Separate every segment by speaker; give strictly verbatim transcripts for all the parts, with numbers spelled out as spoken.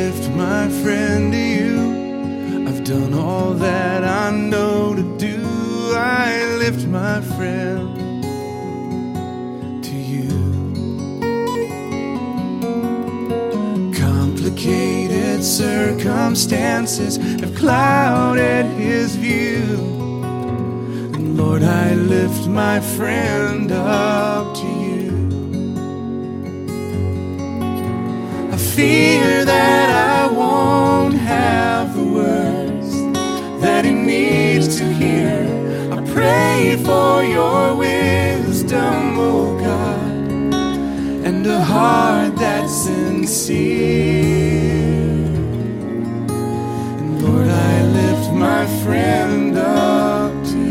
Speaker 1: lift my friend to you. I've done all that I know to do. I lift my friend to you. Complicated circumstances have clouded his view. And Lord, I lift my friend up to you. I fear that I won't have the words that he needs to hear. I pray for your wisdom, oh God, and a heart that's sincere. And Lord, I lift my friend up to you.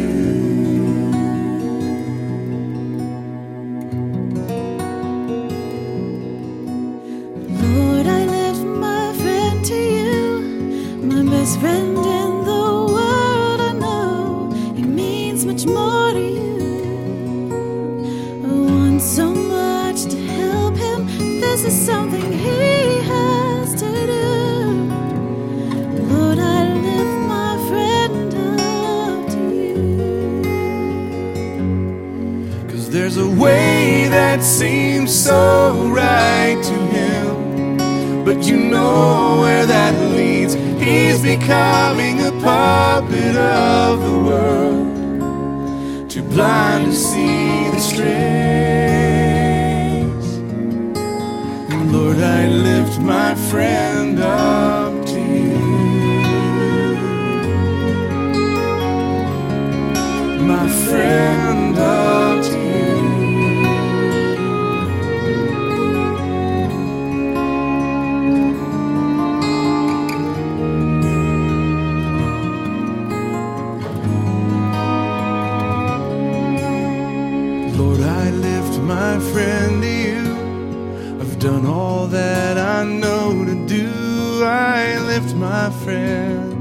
Speaker 2: Lord, I lift my friend to you, my best friend in the world. I know he means much more to you. I want so much to help him. This is something he has to do. Lord, I lift my friend up to you.
Speaker 1: 'Cause there's a way that seems so right to him, but you know where that leads. He's becoming a puppet of the world, too blind to see the strays. And Lord, I lift my friend up to you. My friend up to you. Lord, I lift my friend to you. I've done all that I know to do. I lift my friend